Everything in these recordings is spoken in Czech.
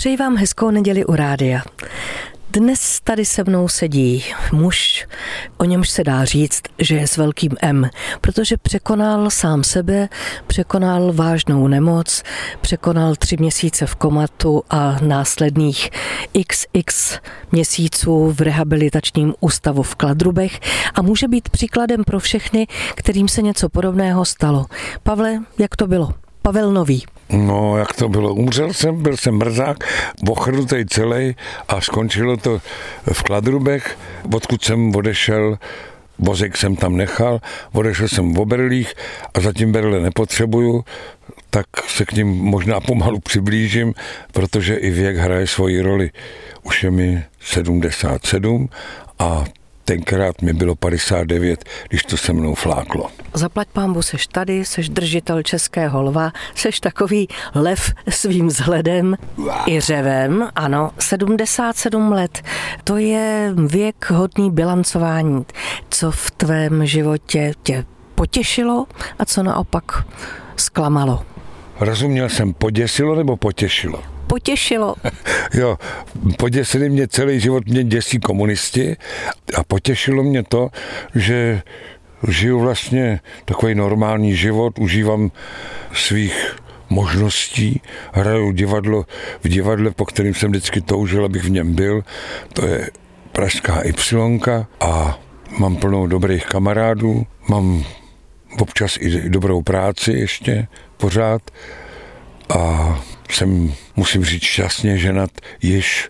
Přeji vám hezkou neděli u rádia. Dnes tady se mnou sedí muž, o němž se dá říct, že je s velkým M, protože překonal sám sebe, překonal vážnou nemoc, překonal 3 měsíce v komatu a následných XX měsíců v rehabilitačním ústavu v Kladrubech a může být příkladem pro všechny, kterým se něco podobného stalo. Pavle, jak to bylo? Pavel Nový. No, jak to bylo? Umřel jsem, byl jsem mrzák, ochrnutej celý a skončilo to v Kladrubech, odkud jsem odešel, vozík jsem tam nechal, odešel jsem v Oberlích a zatím berle nepotřebuju, tak se k ním možná pomalu přiblížím, protože i věk hraje svoji roli. Už je mi 77 a tenkrát mi bylo 59, když to se mnou fláklo. Zaplať pánbu, seš tady, seš držitel českého lva, seš takový lev svým vzhledem i řevem, ano, 77 let. To je věk hodný bilancování. Co v tvém životě tě potěšilo a co naopak zklamalo? Rozuměl jsem, poděsilo nebo potěšilo? Potěšilo. Jo, poděsili mě celý život, mě děsí komunisti a potěšilo mě to, že žiju vlastně takový normální život, užívám svých možností, hraju v divadle, po kterým jsem vždycky toužil, abych v něm byl, to je Pražská Y a mám plnou dobrých kamarádů, mám občas i dobrou práci ještě pořád a jsem, musím říct, šťastně ženat již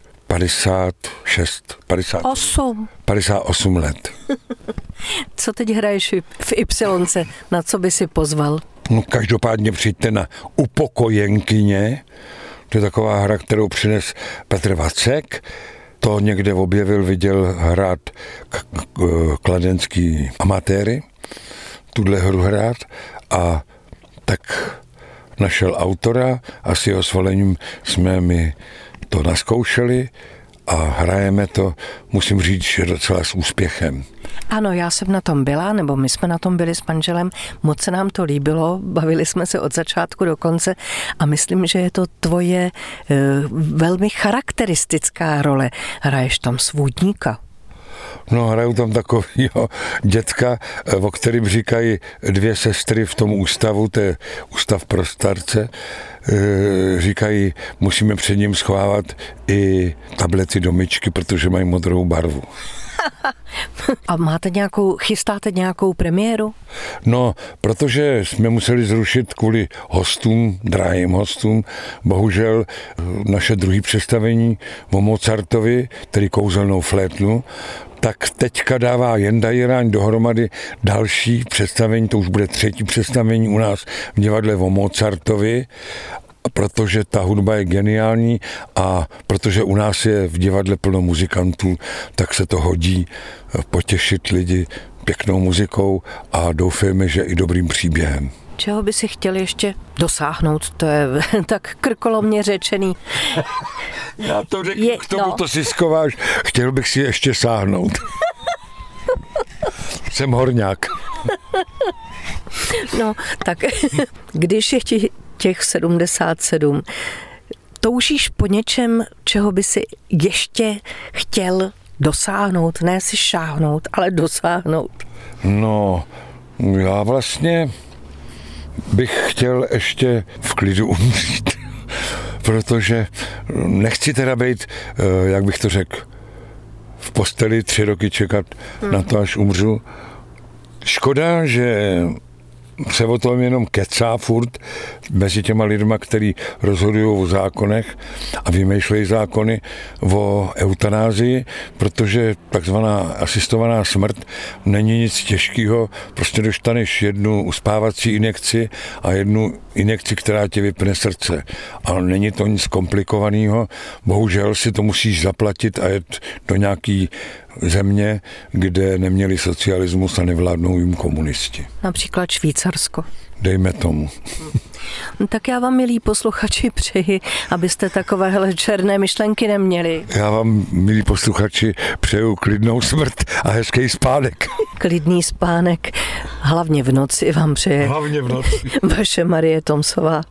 58 let. Co teď hraješ v Y? Na co by si pozval? No, každopádně přijďte na Upokojenkyně. To je taková hra, kterou přines Petr Vacek. To někde objevil, viděl hrát kladenský amatéry. Tuhle hru hrát a tak našel autora a s jeho svolením jsme mi to naskoušeli a hrajeme to, musím říct, že docela s úspěchem. Ano, já jsem na tom byla, nebo my jsme na tom byli s manželem, moc se nám to líbilo, bavili jsme se od začátku do konce a myslím, že je to tvoje velmi charakteristická role. Hraješ tam svůdníka. No, hraju tam takovýho dětka, o kterým říkají 2 sestry v tom ústavu, to je ústav pro starce, říkají, musíme před ním schovávat i tablety do myčky, protože mají modrou barvu. A chystáte nějakou premiéru? No, protože jsme museli zrušit kvůli hostům, drahým hostům, bohužel naše druhé představení o Mozartovi, tedy kouzelnou flétnu, tak teďka dává Jenda Jiráň dohromady další představení, to už bude 3. představení u nás v divadle o Mozartovi, protože ta hudba je geniální a protože u nás je v divadle plno muzikantů, tak se to hodí potěšit lidi pěknou muzikou a doufejme, že i dobrým příběhem. Čeho by si chtěl ještě dosáhnout? To je tak krkolomně řečený. Já to řeknu, k tomu to si skováš. Chtěl bych si ještě sáhnout. Jsem horňák. No, tak když je těch 77, toužíš po něčem, čeho by si ještě chtěl dosáhnout, ne si šáhnout, ale dosáhnout? No, já vlastně bych chtěl ještě v klidu umřít, protože nechci teda být, jak bych to řekl, v posteli 3 roky čekat na to, až umřu. Škoda, že se o tom jenom kecá furt mezi těma lidma, který rozhodují o zákonech a vymýšlejí zákony o eutanázii, protože takzvaná asistovaná smrt není nic těžkého, prostě dostaneš jednu uspávací injekci a jednu injekci, která ti vypne srdce. Ale není to nic komplikovaného, bohužel si to musíš zaplatit a jet do nějaký země, kde neměli socialismus a nevládnou jim komunisti. Například Švýcarsko. Dejme tomu. Tak já vám, milí posluchači, přeji, abyste takovéhle černé myšlenky neměli. Já vám, milí posluchači, přeju klidnou smrt a hezký spánek. Klidný spánek, hlavně v noci vám přeje. Hlavně v noci. Vaše Marie Tomsová.